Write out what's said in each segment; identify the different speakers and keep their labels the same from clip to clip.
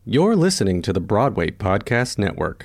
Speaker 1: You're listening to the Broadway Podcast Network.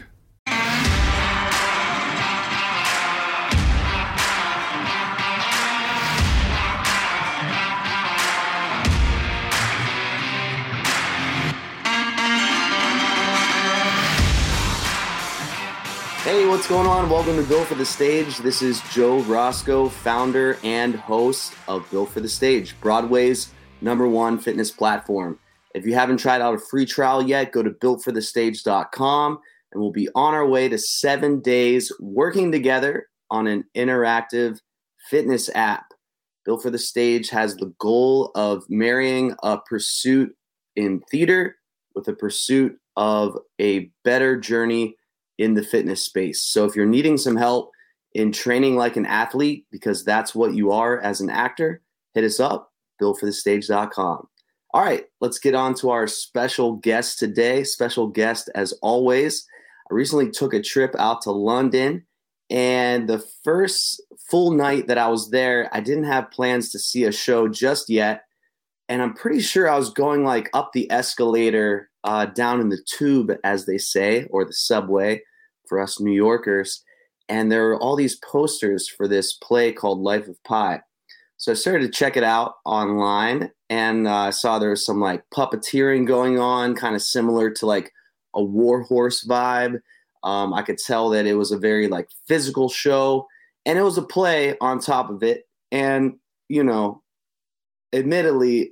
Speaker 2: Hey, what's going on? Welcome to Built for the Stage. This is Joe Roscoe, founder and host of Built for the Stage, Broadway's #1 fitness platform. If you haven't tried out a free trial yet, go to builtforthestage.com and we'll be on our way to 7 days working together on an interactive fitness app. Built for the Stage has the goal of marrying a pursuit in theater with a pursuit of a better journey in the fitness space. So if you're needing some help in training like an athlete, because that's what you are as an actor, hit us up, builtforthestage.com. All right, let's get on to our special guest today. Special guest as always. I recently took a trip out to London, and the first full night that I was there, I didn't have plans to see a show just yet. And I'm pretty sure I was going like up the escalator down in the tube, as they say, or the subway for us New Yorkers. And there were all these posters for this play called Life of Pi. So I started to check it out online, and I saw there was some like puppeteering going on, kind of similar to like a War Horse vibe. I could tell that it was a very like physical show, and it was a play on top of it. And, you know, admittedly,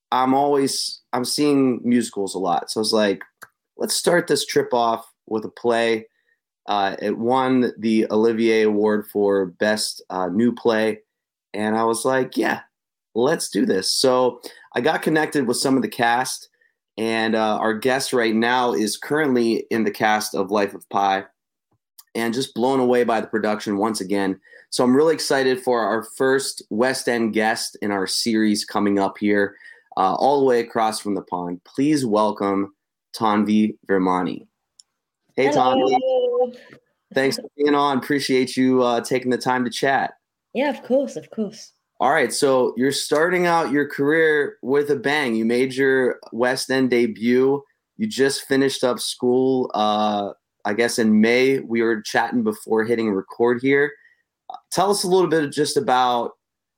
Speaker 2: I'm seeing musicals a lot. So I was like, let's start this trip off with a play. It won the Olivier Award for Best New Play. And I was like, yeah, let's do this. So I got connected with some of the cast, and our guest right now is currently in the cast of Life of Pi and just blown away by the production once again. So I'm really excited for our first West End guest in our series coming up here. All the way across from the pond. Please welcome Tanvi Virmani. Hey, Tanvi. Thanks for being on. Appreciate you taking the time to chat.
Speaker 3: Yeah, of course, of course.
Speaker 2: All right, so you're starting out your career with a bang. You made your West End debut. You just finished up school, I guess in May. We were chatting before hitting record here. Tell us a little bit just about,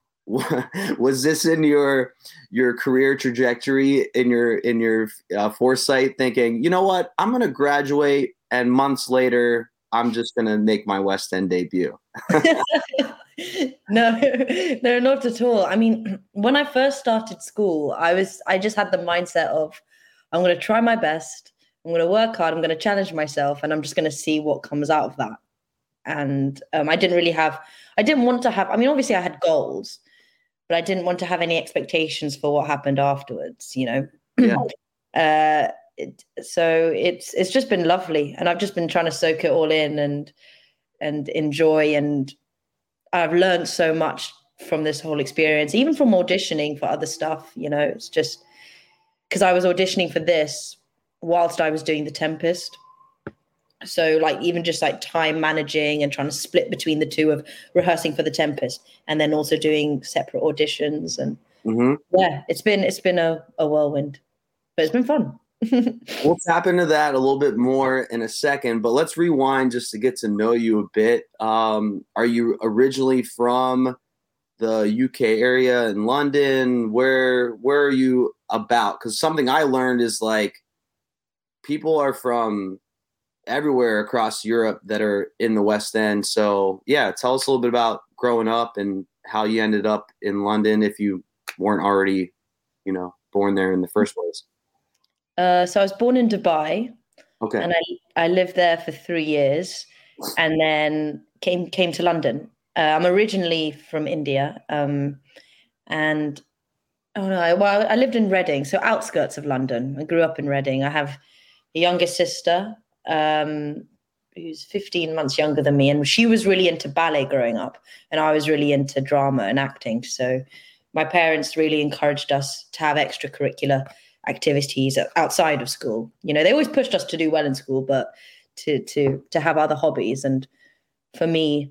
Speaker 2: was this in your career trajectory, in your foresight, thinking, you know what, I'm going to graduate and months later I'm just going to make my West End debut?
Speaker 3: No, not at all. I mean, when I first started school, I just had the mindset of, I'm going to try my best, I'm going to work hard, I'm going to challenge myself, and I'm just going to see what comes out of that. And I didn't want to have, I mean, obviously I had goals, but I didn't want to have any expectations for what happened afterwards, you know?
Speaker 2: Yeah.
Speaker 3: So it's just been lovely. And I've just been trying to soak it all in and enjoy. And I've learned so much from this whole experience, even from auditioning for other stuff, you know? It's just because I was auditioning for this whilst I was doing The Tempest. So like even just like time managing and trying to split between the two of rehearsing for The Tempest and then also doing separate auditions. And yeah, it's been a whirlwind, but it's been fun.
Speaker 2: We'll tap into that a little bit more in a second, but let's rewind just to get to know you a bit. Are you originally from the UK area in London? Where are you about? Because something I learned is like people are from everywhere across Europe that are in the West End. So yeah, tell us a little bit about growing up and how you ended up in London if you weren't already, you know, born there in the first place.
Speaker 3: So I was born in Dubai.
Speaker 2: Okay.
Speaker 3: And I lived there for 3 years and then came to London. I'm originally from India. I lived in Reading, so outskirts of London. I grew up in Reading. I have a younger sister who's 15 months younger than me, and she was really into ballet growing up, and I was really into drama and acting. So my parents really encouraged us to have extracurricular activities outside of school. You know, they always pushed us to do well in school, but to have other hobbies. And for me,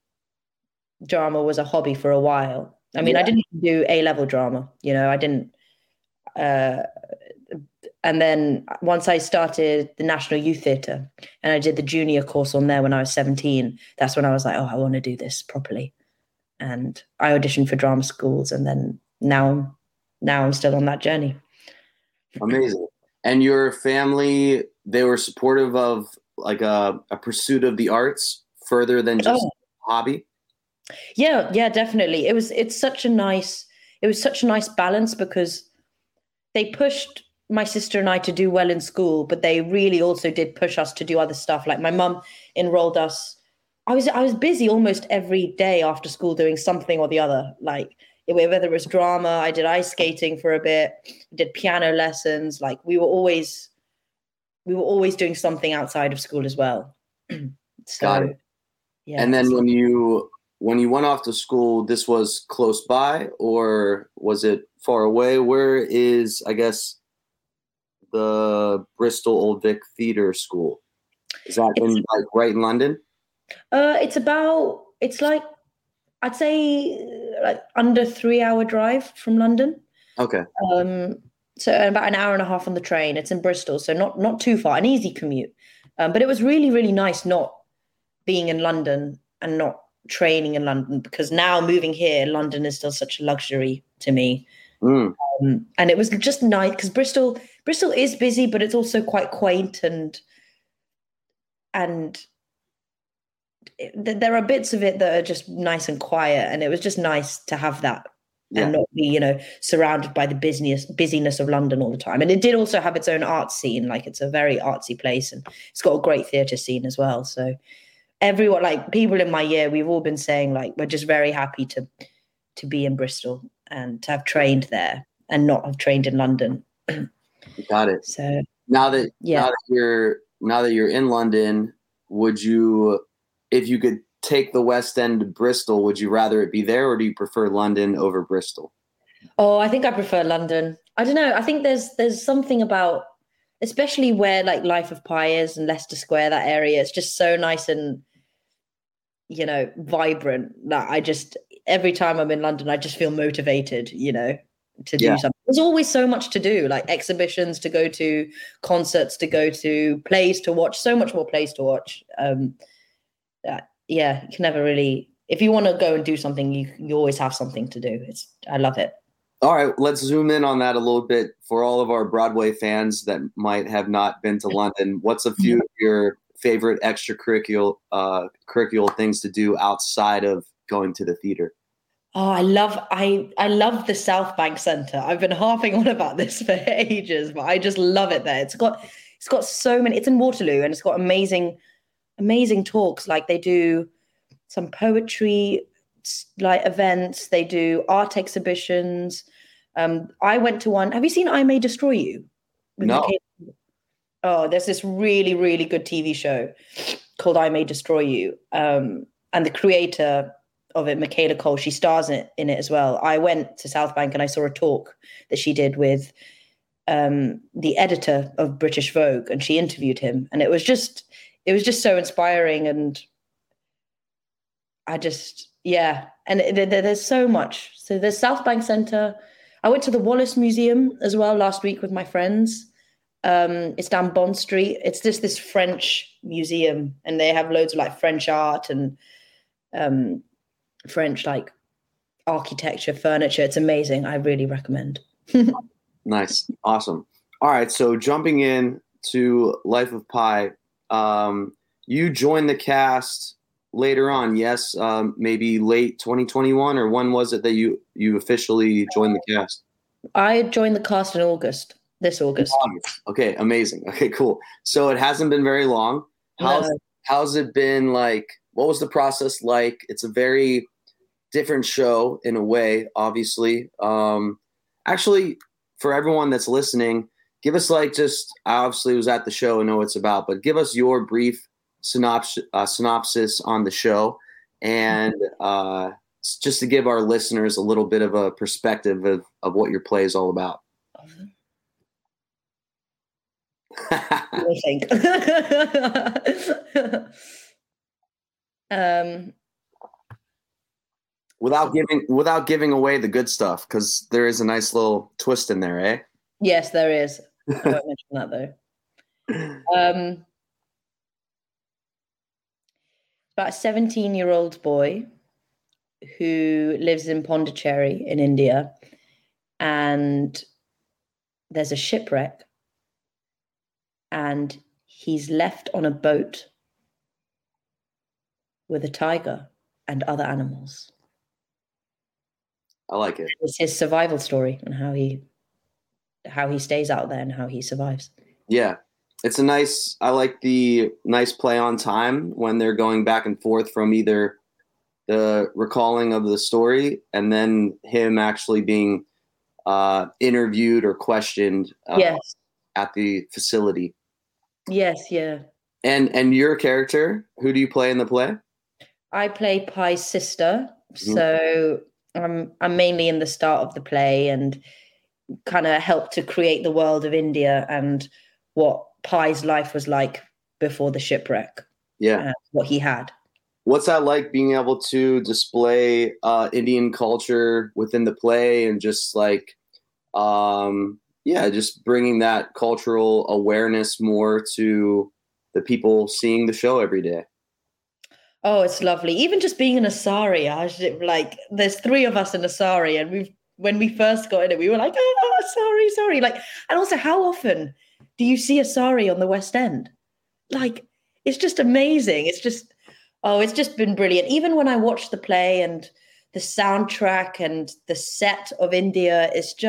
Speaker 3: drama was a hobby for a while. I mean, I didn't do A-level drama. You know, I didn't. And then once I started the National Youth Theatre and I did the junior course on there when I was 17, that's when I was like, oh, I want to do this properly. And I auditioned for drama schools, and then now I'm still on that journey.
Speaker 2: Amazing. And your family, they were supportive of like a pursuit of the arts further than just hobby?
Speaker 3: Yeah, definitely. It was such a nice balance, because they pushed my sister and I to do well in school, but they really also did push us to do other stuff. Like my mum enrolled us. I was busy almost every day after school doing something or the other. Like whether it was drama, I did ice skating for a bit, did piano lessons. Like we were always doing something outside of school as well. So,
Speaker 2: got it.
Speaker 3: Yeah.
Speaker 2: And then when you went off to school, this was close by or was it far away? Where is, I guess, the Bristol Old Vic Theatre School? Is that right in London?
Speaker 3: It's like, I'd say like under 3-hour drive from London.
Speaker 2: Okay.
Speaker 3: So about an hour and a half on the train. It's in Bristol, so not too far, an easy commute. But it was really, really nice not being in London and not training in London, because now moving here, London is still such a luxury to me. And it was just nice because Bristol is busy, but it's also quite quaint, and there are bits of it that are just nice and quiet, and it was just nice to have that and not be, surrounded by the busyness of London all the time. And it did also have its own art scene. Like it's a very artsy place, and it's got a great theatre scene as well. So everyone, like people in my year, we've all been saying like we're just very happy to be in Bristol and to have trained there and not have trained in London.
Speaker 2: Got it.
Speaker 3: So
Speaker 2: now that you're in London, would you, if you could take the West End to Bristol, would you rather it be there, or do you prefer London over Bristol?
Speaker 3: Oh, I think I prefer London. I don't know. I think there's something about, especially where like Life of Pi is and Leicester Square, that area, it's just so nice and, vibrant. That I just, every time I'm in London, I just feel motivated, to do something. There's always so much to do, like exhibitions to go to, concerts to go to, plays to watch, so much more plays to watch. You can never really, if you want to go and do something, you always have something to do. I love it.
Speaker 2: All right, let's zoom in on that a little bit for all of our Broadway fans that might have not been to London. What's a few of your favorite extracurricular curricular things to do outside of going to the theater?
Speaker 3: Oh, I love the South Bank Centre. I've been harping on about this for ages, but I just love it there. It's got so many. It's in Waterloo, and it's got amazing talks. Like they do some poetry like events. They do art exhibitions. I went to one. Have you seen I May Destroy You?
Speaker 2: No.
Speaker 3: Oh, there's this really, really good TV show called I May Destroy You. And the creator of it, Michaela Cole, she stars in it as well. I went to South Bank and I saw a talk that she did with the editor of British Vogue, and she interviewed him. And it was just so inspiring. And and there's so much. So there's South Bank Centre. I went to the Wallace Museum as well last week with my friends. It's down Bond Street. It's just this French museum, and they have loads of like French art and French like architecture, furniture. It's amazing. I really recommend.
Speaker 2: Nice. Awesome. All right. So jumping in to Life of Pi, you joined the cast later on. Yes. Maybe late 2021, or when was it that you officially joined the cast?
Speaker 3: I joined the cast in August. This August.
Speaker 2: Okay. Amazing. Okay, cool. So it hasn't been very long. How's it been like? What was the process like? It's a very different show in a way, obviously. Actually, for everyone that's listening, give us I obviously was at the show and know what it's about, but give us your brief synopsis on the show, and just to give our listeners a little bit of a perspective of what your play is all about.
Speaker 3: I think.
Speaker 2: Without giving away the good stuff, because there is a nice little twist in there, eh?
Speaker 3: Yes, there is. I won't mention that though. About a 17-year-old boy who lives in Pondicherry in India, and there's a shipwreck, and he's left on a boat with a tiger and other animals.
Speaker 2: I like it.
Speaker 3: It's his survival story and how he stays out there and how he survives.
Speaker 2: Yeah. I like the nice play on time when they're going back and forth from either the recalling of the story and then him actually being interviewed or questioned
Speaker 3: Yes.
Speaker 2: at the facility.
Speaker 3: Yes, yeah.
Speaker 2: And your character, who do you play in the play?
Speaker 3: I play Pi's sister. So I'm mainly in the start of the play and kind of help to create the world of India and what Pi's life was like before the shipwreck.
Speaker 2: Yeah.
Speaker 3: What he had.
Speaker 2: What's that like, being able to display Indian culture within the play and just like, just bringing that cultural awareness more to the people seeing the show every day?
Speaker 3: Oh, it's lovely. Even just being in a sari, like, there's 3 of us in a sari, and when we first got in it, we were like, oh, sorry. Like, and also, how often do you see a sari on the West End? Like, it's just amazing. It's just been brilliant. Even when I watch the play and the soundtrack and the set of India,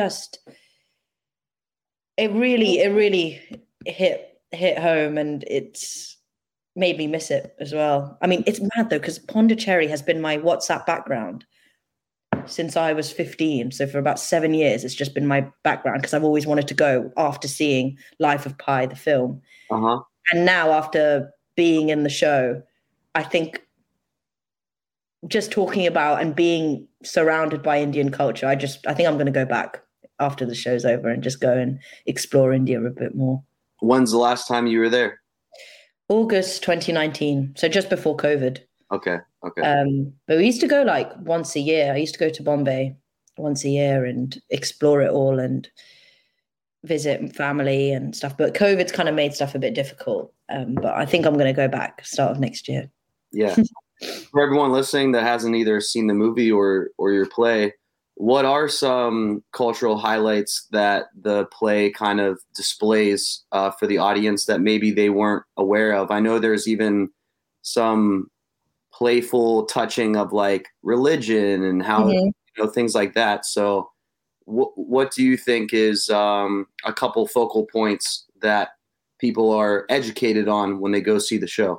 Speaker 3: it really hit home, and it's made me miss it as well. I mean, it's mad though, because Pondicherry has been my WhatsApp background since I was 15. So for about 7 years, it's just been my background because I've always wanted to go after seeing Life of Pi, the film.
Speaker 2: Uh-huh.
Speaker 3: And now after being in the show, I think just talking about and being surrounded by Indian culture, I think I'm going to go back after the show's over and just go and explore India a bit more.
Speaker 2: When's the last time you were there?
Speaker 3: August 2019, so just before COVID.
Speaker 2: Okay.
Speaker 3: But we used to go like once a year. I used to go to Bombay once a year and explore it all and visit family and stuff. But COVID's kind of made stuff a bit difficult. But I think I'm going to go back start of next year.
Speaker 2: Yeah. For everyone listening that hasn't either seen the movie or your play, what are some cultural highlights that the play kind of displays for the audience that maybe they weren't aware of? I know there's even some playful touching of like religion and how, things like that. So what do you think is a couple focal points that people are educated on when they go see the show?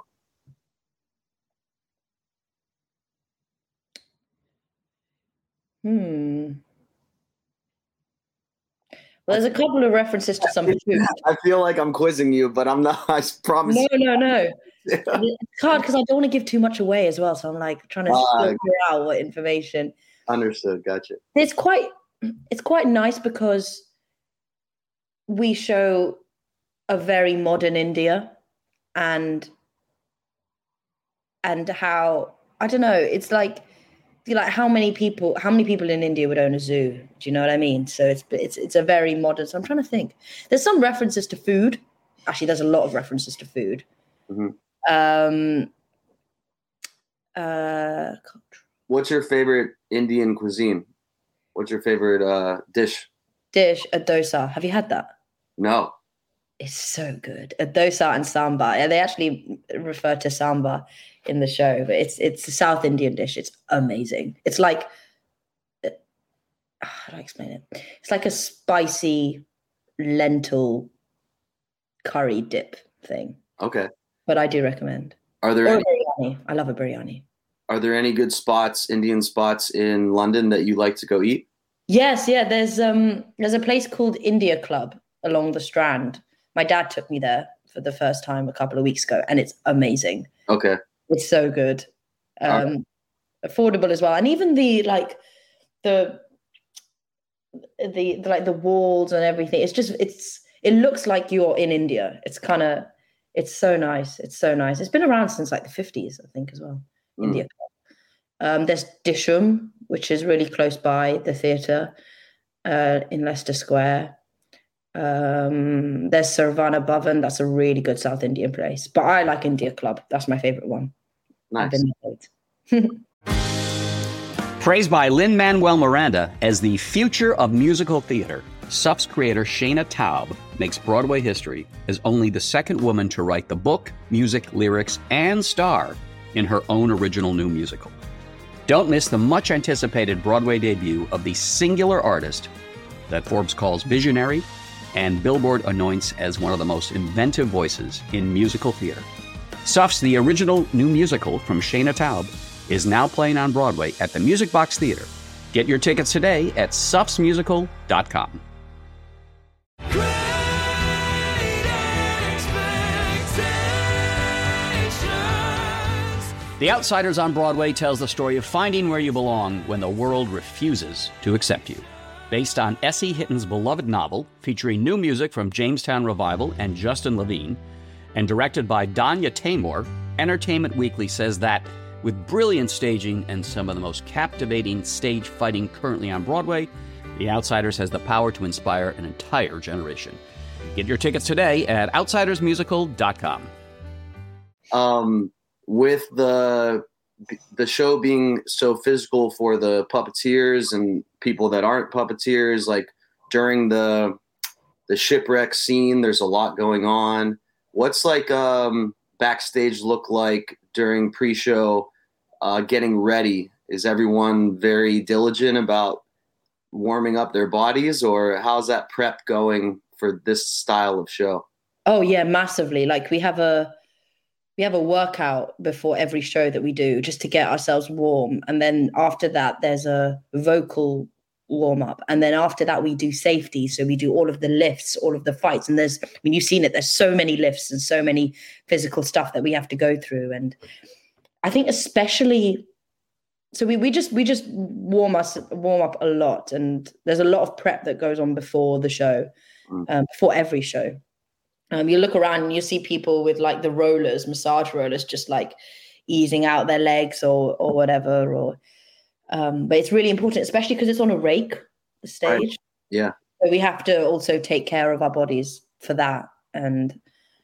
Speaker 3: Well, there's a couple of references to some food.
Speaker 2: I feel like I'm quizzing you, but I'm not. I promise.
Speaker 3: No. It's hard because I don't want to give too much away as well. So I'm like trying to filter out what information.
Speaker 2: Understood. Gotcha.
Speaker 3: It's quite nice because we show a very modern India and how, I don't know, it's like how many people in India would own a zoo? Do you know what I mean? So it's a very modern. So I'm trying to think. There's some references to food. Actually, there's a lot of references to food.
Speaker 2: What's your favorite Indian cuisine? What's your favorite dish?
Speaker 3: A dosa. Have you had that?
Speaker 2: No.
Speaker 3: It's so good. A dosa and sambar. Yeah, they actually refer to sambar in the show, but it's a South Indian dish. It's amazing. It's like, how do I explain it? It's like a spicy lentil curry dip thing.
Speaker 2: Okay.
Speaker 3: But I do recommend.
Speaker 2: Are there
Speaker 3: biryani? I love a biryani.
Speaker 2: Are there any good Indian spots in London that you like to go eat?
Speaker 3: Yes, yeah. There's a place called India Club along the Strand. My dad took me there for the first time a couple of weeks ago, and it's amazing. Okay. It's so good. Affordable as well. And even the walls and everything. It looks like you're in India. It's so nice. It's so nice. It's been around since like the 50s, I think, as well. India Club. There's Disham, which is really close by the theatre in Leicester Square. There's Saravana Bhavan. That's a really good South Indian place. But I like India Club. That's my favorite one. I've
Speaker 2: Nice.
Speaker 3: been
Speaker 4: Praised by Lin-Manuel Miranda as the future of musical theater, Suff's creator Shana Taub makes Broadway history as only the second woman to write the book, music, lyrics, and star in her own original new musical. Don't miss the much-anticipated Broadway debut of the singular artist that Forbes calls visionary and Billboard anoints as one of the most inventive voices in musical theater. Suff's The Original New Musical from Shana Taub is now playing on Broadway at the Music Box Theater. Get your tickets today at suffsmusical.com. The Outsiders on Broadway tells the story of finding where you belong when the world refuses to accept you. Based on S.E. Hitton's beloved novel, featuring new music from Jamestown Revival and Justin Levine, and directed by Danya Taymor, Entertainment Weekly says that with brilliant staging and some of the most captivating stage fighting currently on Broadway, The Outsiders has the power to inspire an entire generation. Get your tickets today at outsidersmusical.com.
Speaker 2: With the show being so physical for the puppeteers and people that aren't puppeteers, like during the shipwreck scene, there's a lot going on. What's like backstage look like during pre-show, getting ready? Is everyone very diligent about warming up their bodies, or how's that prep going for this style of show?
Speaker 3: Oh yeah, massively. Like we have a workout before every show that we do just to get ourselves warm. And then after that, there's a vocal warm up. And then after that, we do safety. So we do all of the lifts, all of the fights. And you've seen it, there's so many lifts and so many physical stuff that we have to go through. And I think especially, so we just warm up a lot. And there's a lot of prep that goes on before the show, before every show. You look around and you see people with like the rollers, massage rollers, just like easing out their legs or whatever. But it's really important, especially because it's on a rake, the stage.
Speaker 2: Right. Yeah.
Speaker 3: So we have to also take care of our bodies for that. And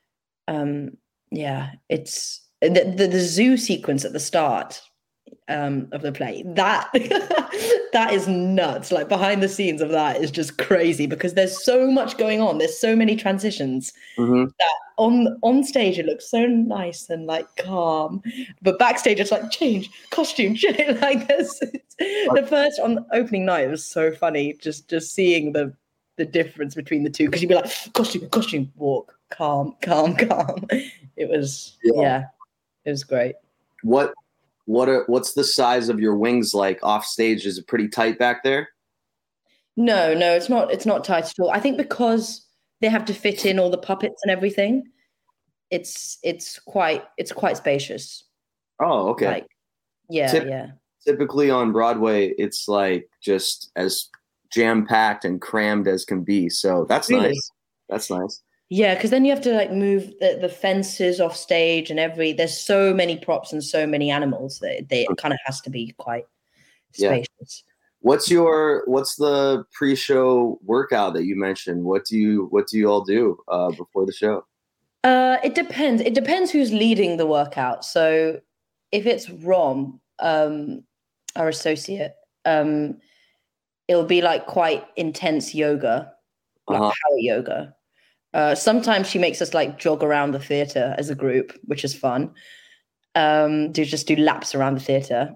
Speaker 3: it's the zoo sequence at the start of the play. That that is nuts. Like behind the scenes of that is just crazy because there's so much going on. There's so many transitions that on stage it looks so nice and like calm, but backstage it's like change, costume, change. Like this. The first on the opening night, it was so funny just seeing the difference between the two, because you'd be like costume, walk, calm. It was it was great.
Speaker 2: What's the size of your wings like off stage? Is it pretty tight back there?
Speaker 3: No, it's not tight at all. I think because they have to fit in all the puppets and everything, it's quite spacious.
Speaker 2: Oh, okay.
Speaker 3: Like, yeah.
Speaker 2: Typically on Broadway, it's like just as jam-packed and crammed as can be. So that's
Speaker 3: really
Speaker 2: nice. That's nice.
Speaker 3: Yeah, because then you have to like move the fences off stage and there's so many props and so many animals that it kind of has to be quite spacious.
Speaker 2: Yeah. What's the pre-show workout that you mentioned? What do you all do before the show?
Speaker 3: It depends. It depends who's leading the workout. So if it's Rom, our associate, it'll be like quite intense yoga, like power yoga. Sometimes she makes us like jog around the theater as a group, which is fun. Do laps around the theater.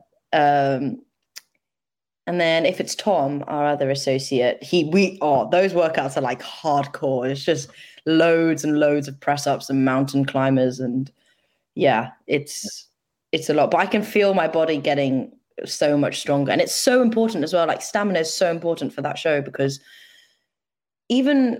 Speaker 3: And then if it's Tom, our other associate, those workouts are like hardcore. It's just loads and loads of press ups and mountain climbers. And yeah, it's a lot, but I can feel my body getting so much stronger. And it's so important as well. Like stamina is so important for that show, because even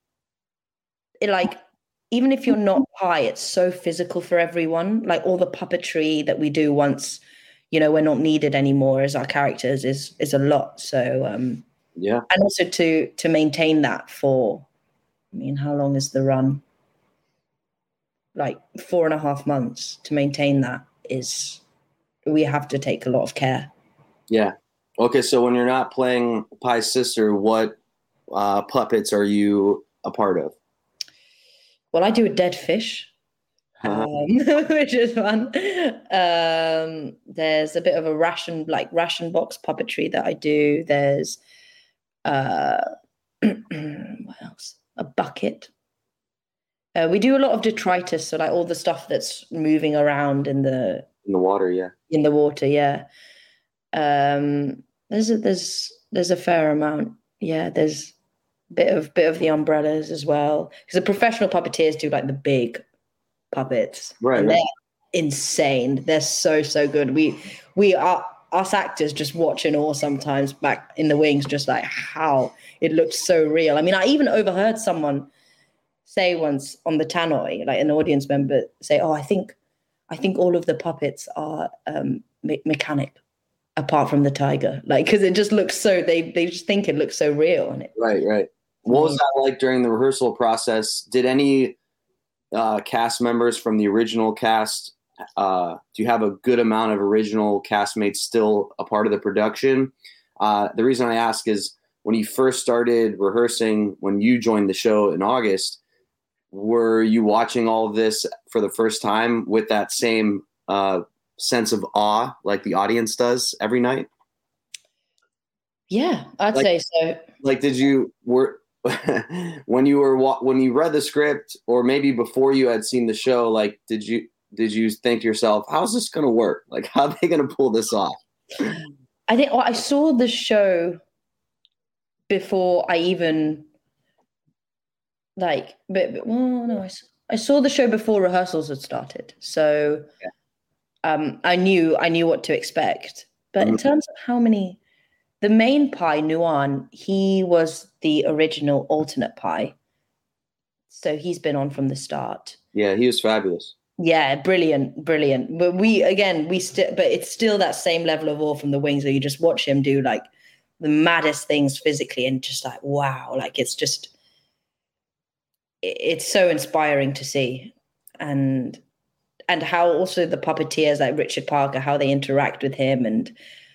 Speaker 3: if you're not high, it's so physical for everyone. Like all the puppetry that we do once, we're not needed anymore as our characters is a lot. So and also to maintain that for, how long is the run? Like 4.5 months. To maintain that we have to take a lot of care.
Speaker 2: Yeah. Okay. So when you're not playing Pie's sister, what puppets are you a part of?
Speaker 3: Well, I do a dead fish, which is fun. There's a bit of a ration box puppetry that I do. There's what else? A bucket. We do a lot of detritus, so like all the stuff that's moving around in the
Speaker 2: water, yeah.
Speaker 3: In the water, yeah. There's a fair amount. Yeah, there's bit of the umbrellas as well, because the professional puppeteers do like the big puppets,
Speaker 2: right?
Speaker 3: And they're insane. They're so good. We are us actors just watch in awe sometimes back in the wings, just like how it looks so real. I mean, I even overheard someone say once on the tannoy, like an audience member say, "Oh, I think all of the puppets are mechanic, apart from the tiger," like, because it just looks so. They just think it looks so real, and it.
Speaker 2: Right. What was that like during the rehearsal process? Did any cast members from the original cast? Do you have a good amount of original castmates still a part of the production? The reason I ask is when you first started rehearsing, when you joined the show in August, were you watching all of this for the first time with that same sense of awe like the audience does every night?
Speaker 3: Yeah, I'd say so.
Speaker 2: Like, when you read the script, or maybe before you had seen the show, like, did you think to yourself, how's this going to work? Like, how are they going to pull this off?
Speaker 3: I think I saw the show before I even I saw the show before rehearsals had started. So I knew what to expect. But in terms of how many, the main Pai, Nuan, he was the original alternate Pai. So he's been on from the start.
Speaker 2: Yeah, he was fabulous.
Speaker 3: Yeah, brilliant. But but it's still that same level of awe from the wings, where you just watch him do like the maddest things physically, and just like, wow, like it's so inspiring to see. And how also the puppeteers like Richard Parker, how they interact with him, and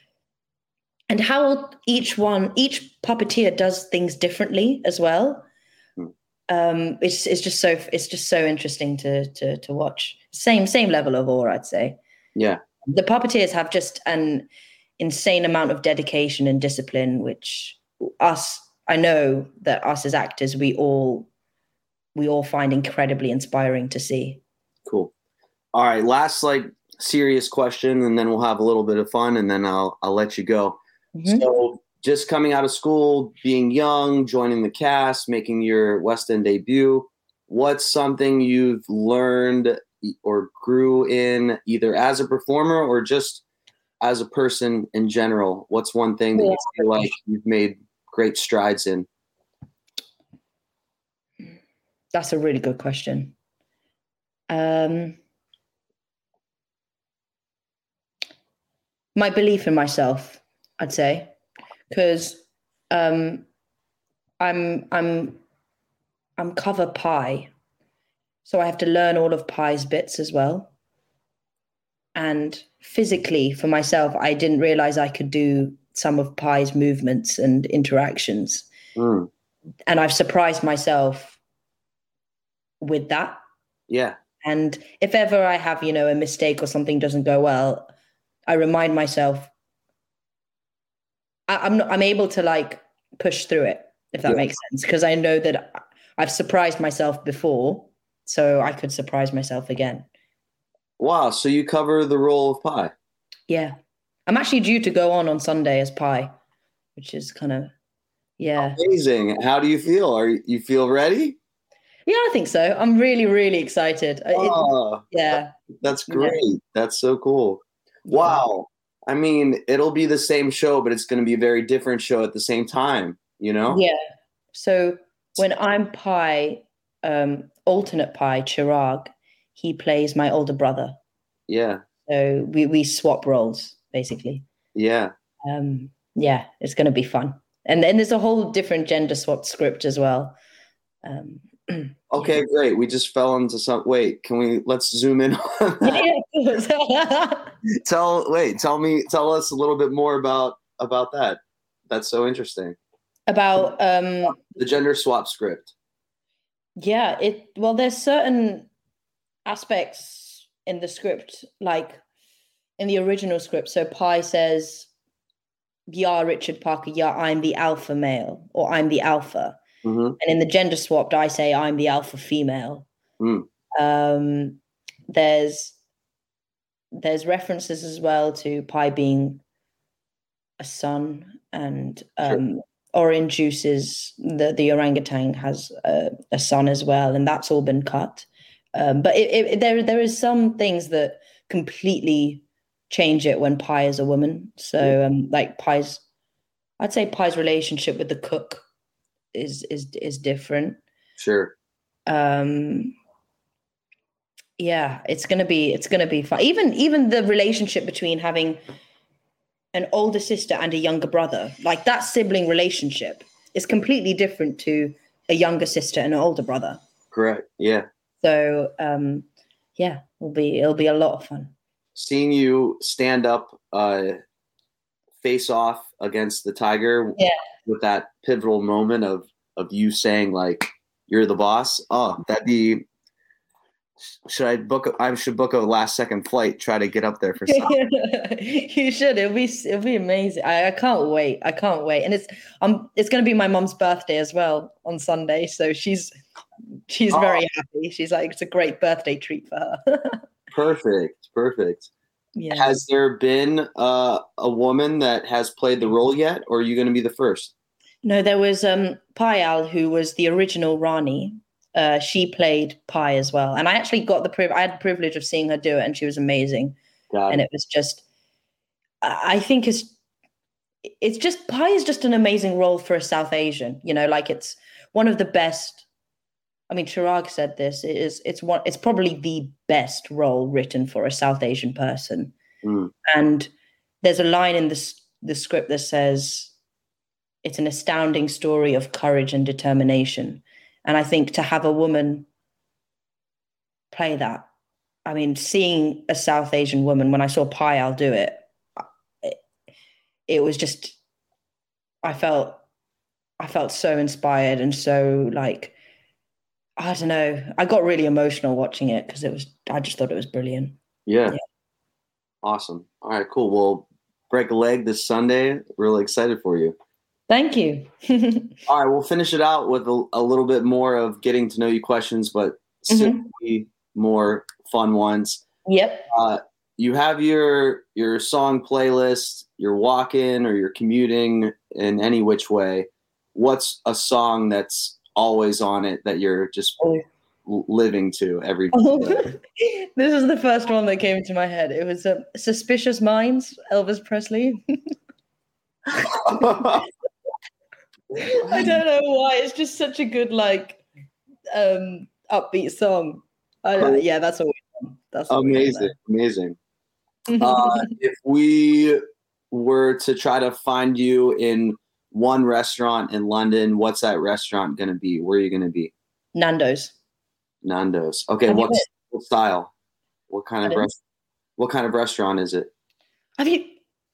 Speaker 3: how each puppeteer does things differently as well. It's just so interesting to watch. Same level of awe, I'd say.
Speaker 2: Yeah.
Speaker 3: The puppeteers have just an insane amount of dedication and discipline, which I know that us as actors, we all find incredibly inspiring to see.
Speaker 2: Cool. All right, last serious question, and then we'll have a little bit of fun, and then I'll let you go. Mm-hmm. So just coming out of school, being young, joining the cast, making your West End debut, what's something you've learned or grew in, either as a performer or just as a person in general? What's one thing that you feel like you've made great strides in?
Speaker 3: That's a really good question. My belief in myself, I'd say, because I'm cover Pai, so I have to learn all of Pai's bits as well. And physically, for myself, I didn't realize I could do some of Pai's movements and interactions, and I've surprised myself with that.
Speaker 2: Yeah.
Speaker 3: And if ever I have, a mistake or something doesn't go well, I remind myself I'm able to push through it, if that makes sense, because I know that I've surprised myself before, so I could surprise myself again.
Speaker 2: Wow. So you cover the role of Pai?
Speaker 3: Yeah. I'm actually due to go on Sunday as Pai, which is kind of,
Speaker 2: amazing. How do you feel? You feel ready?
Speaker 3: Yeah, I think so. I'm really, really excited.
Speaker 2: That's great. Yeah. That's so cool. Wow. I mean, it'll be the same show, but it's going to be a very different show at the same time, Yeah.
Speaker 3: So when I'm Pai, alternate Pai, Chirag, he plays my older brother.
Speaker 2: Yeah.
Speaker 3: So we swap roles, basically.
Speaker 2: Yeah.
Speaker 3: It's going to be fun. And then there's a whole different gender swapped script as well.
Speaker 2: Okay, great. We just fell into let's zoom in on that. Tell us a little bit more about that. That's so interesting.
Speaker 3: About
Speaker 2: the gender swap script.
Speaker 3: Yeah, there's certain aspects in the script, like in the original script. So Pi says, "Yeah, Richard Parker, yeah, I'm the alpha male," or "I'm the alpha."
Speaker 2: Mm-hmm.
Speaker 3: And in the gender swapped, I say, "I'm the alpha female."
Speaker 2: Mm.
Speaker 3: Um, there's references as well to Pi being a son, and
Speaker 2: Sure.
Speaker 3: Orange Juice's the orangutan has a son as well, and that's all been cut. But there is some things that completely change it when Pi is a woman. So like I'd say Pi's relationship with the cook is different.
Speaker 2: Sure.
Speaker 3: Yeah, it's gonna be fun. Even the relationship between having an older sister and a younger brother, like that sibling relationship is completely different to a younger sister and an older brother.
Speaker 2: Correct. Yeah.
Speaker 3: So yeah, it'll be a lot of fun.
Speaker 2: Seeing you stand up, face off against the tiger, with that pivotal moment of you saying like you're the boss. Oh, that'd be. I should book a last second flight, try to get up there for something.
Speaker 3: You should. It'll be amazing. I can't wait. I can't wait. And it's going to be my mom's birthday as well on Sunday, so she's very happy. She's like, it's a great birthday treat for her.
Speaker 2: Perfect.
Speaker 3: Yeah.
Speaker 2: Has there been a woman that has played the role yet, or are you going to be the first?
Speaker 3: No, there was Payal, who was the original Rani. She played Pi as well, and I actually got I had the privilege of seeing her do it, and she was amazing. And it was just, I think it's just Pi is just an amazing role for a South Asian. You know, like it's one of the best. I mean, Chirag said this. It's probably the best role written for a South Asian person.
Speaker 2: Mm.
Speaker 3: And there's a line in the script that says, "It's an astounding story of courage and determination." And I think to have a woman play that, I mean, seeing a South Asian woman, when I saw Payal do it, it was just, I felt so inspired and so like, I don't know, I got really emotional watching it because I just thought it was brilliant.
Speaker 2: Yeah. Awesome. All right, cool. Well, break a leg this Sunday. Really excited for you.
Speaker 3: Thank you.
Speaker 2: All right, we'll finish it out with a little bit more of getting to know you questions, but simply more fun ones.
Speaker 3: Yep.
Speaker 2: You have your song playlist, you're walking or you're commuting in any which way. What's a song that's always on it that you're just living to every day?
Speaker 3: This is the first one that came into my head. It was Suspicious Minds, Elvis Presley. I don't know why. It's just such a good, like, upbeat song. Yeah, that's always fun. That's
Speaker 2: amazing. If we were to try to find you in one restaurant in London, what's that restaurant going to be? Where are you going to be?
Speaker 3: Nando's.
Speaker 2: Okay, what style? What kind of restaurant is it?
Speaker 3: Have you?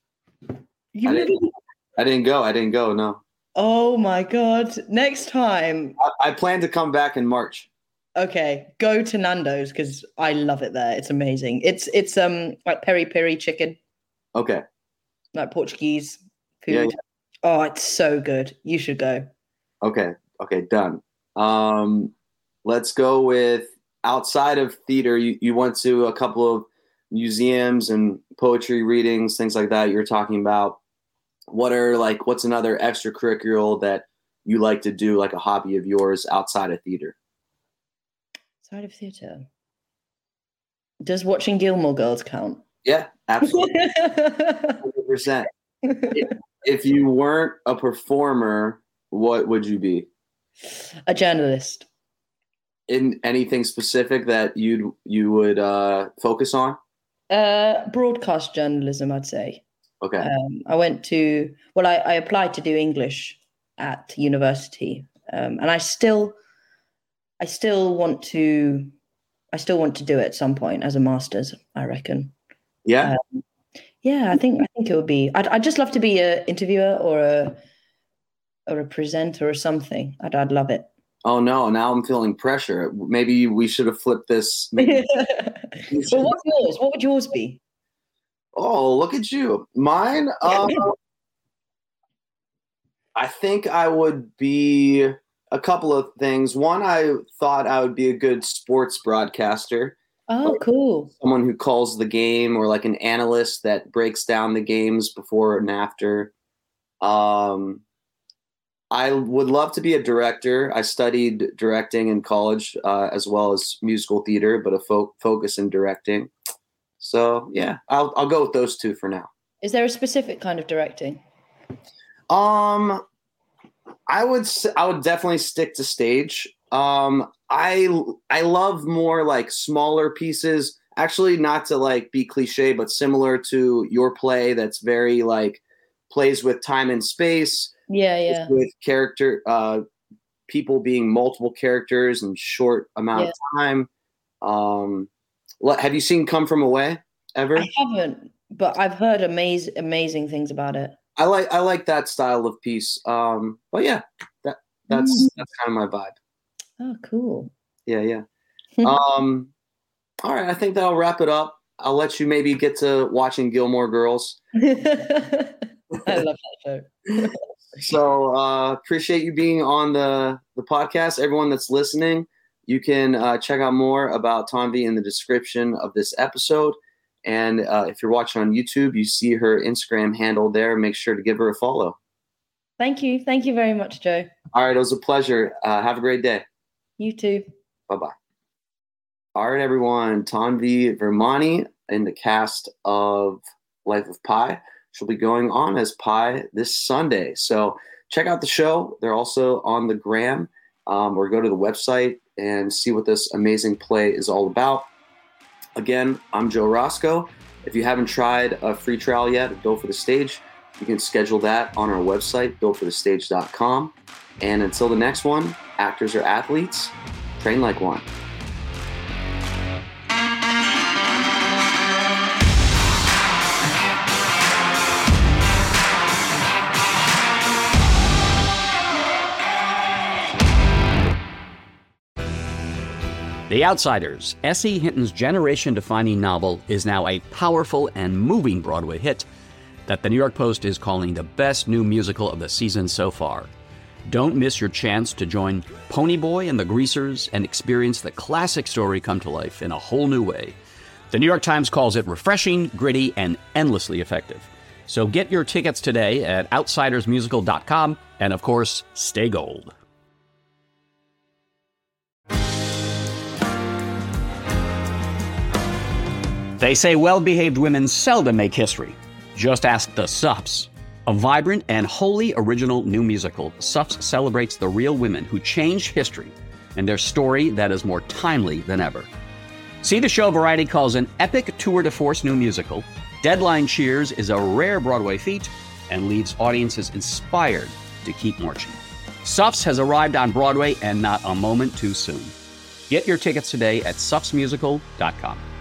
Speaker 2: I didn't go. No.
Speaker 3: Oh my God! Next time.
Speaker 2: I plan to come back in March.
Speaker 3: Okay, go to Nando's because I love it there. It's amazing. It's like peri-peri chicken.
Speaker 2: Okay.
Speaker 3: Like Portuguese food.
Speaker 2: Yeah.
Speaker 3: Oh, it's so good. You should go.
Speaker 2: Okay, done. Let's go with outside of theater. You went to a couple of museums and poetry readings, things like that. You're talking about. What's another extracurricular that you like to do, like a hobby of yours outside of theater? Outside
Speaker 3: of theater. Does watching Gilmore Girls count?
Speaker 2: Yeah, absolutely. 100%. If you weren't a performer, what would you be?
Speaker 3: A journalist.
Speaker 2: In anything specific that you would focus on?
Speaker 3: Broadcast journalism, I'd say.
Speaker 2: Okay.
Speaker 3: I applied to do English at university, and I still want to do it at some point as a master's, I reckon.
Speaker 2: Yeah.
Speaker 3: I think it would be. I'd just love to be an interviewer or a presenter or something. I'd love it.
Speaker 2: Oh no, now I'm feeling pressure. Maybe we should have flipped this. Maybe.
Speaker 3: Well, what's yours? What would yours be?
Speaker 2: Oh, look at you. Mine, I think I would be a couple of things. One, I thought I would be a good sports broadcaster.
Speaker 3: Oh, cool.
Speaker 2: Someone who calls the game, or like an analyst that breaks down the games before and after. I would love to be a director. I studied directing in college, as well as musical theater, but a focus in directing. So yeah, I'll go with those two for now.
Speaker 3: Is there a specific kind of directing?
Speaker 2: I would definitely stick to stage. I love more like smaller pieces. Actually, not to like be cliche, but similar to your play, that's very like plays with time and space.
Speaker 3: Yeah.
Speaker 2: With character, people being multiple characters in short amount of time. Have you seen Come From Away ever?
Speaker 3: I haven't, but I've heard amazing things about it.
Speaker 2: I like that style of piece. But yeah, that's kind of my vibe.
Speaker 3: Oh, cool.
Speaker 2: Yeah. All right, I think that'll wrap it up. I'll let you maybe get to watching Gilmore Girls.
Speaker 3: I love that show.
Speaker 2: So appreciate you being on the podcast. Everyone that's listening, you can check out more about Tanvi in the description of this episode. And if you're watching on YouTube, you see her Instagram handle there. Make sure to give her a follow.
Speaker 3: Thank you. Thank you very much, Joe.
Speaker 2: All right, it was a pleasure. Have a great day.
Speaker 3: You too.
Speaker 2: Bye-bye. All right, everyone. Tanvi Virmani in the cast of Life of Pi. She'll be going on as Pi this Sunday. So check out the show. They're also on the gram, or go to the website and see what this amazing play is all about. Again, I'm Joe Roscoe. If you haven't tried a free trial yet of Built for the Stage, you can schedule that on our website, builtforthestage.com. And until the next one, actors or athletes, train like one.
Speaker 4: The Outsiders, S.E. Hinton's generation-defining novel, is now a powerful and moving Broadway hit that the New York Post is calling the best new musical of the season so far. Don't miss your chance to join Ponyboy and the Greasers and experience the classic story come to life in a whole new way. The New York Times calls it refreshing, gritty, and endlessly effective. So get your tickets today at outsidersmusical.com, and of course, stay gold. They say well-behaved women seldom make history. Just ask the Suffs. A vibrant and wholly original new musical, Suffs celebrates the real women who changed history and their story that is more timely than ever. See the show Variety calls an epic tour de force new musical. Deadline cheers is a rare Broadway feat and leaves audiences inspired to keep marching. Suffs has arrived on Broadway, and not a moment too soon. Get your tickets today at suffsmusical.com.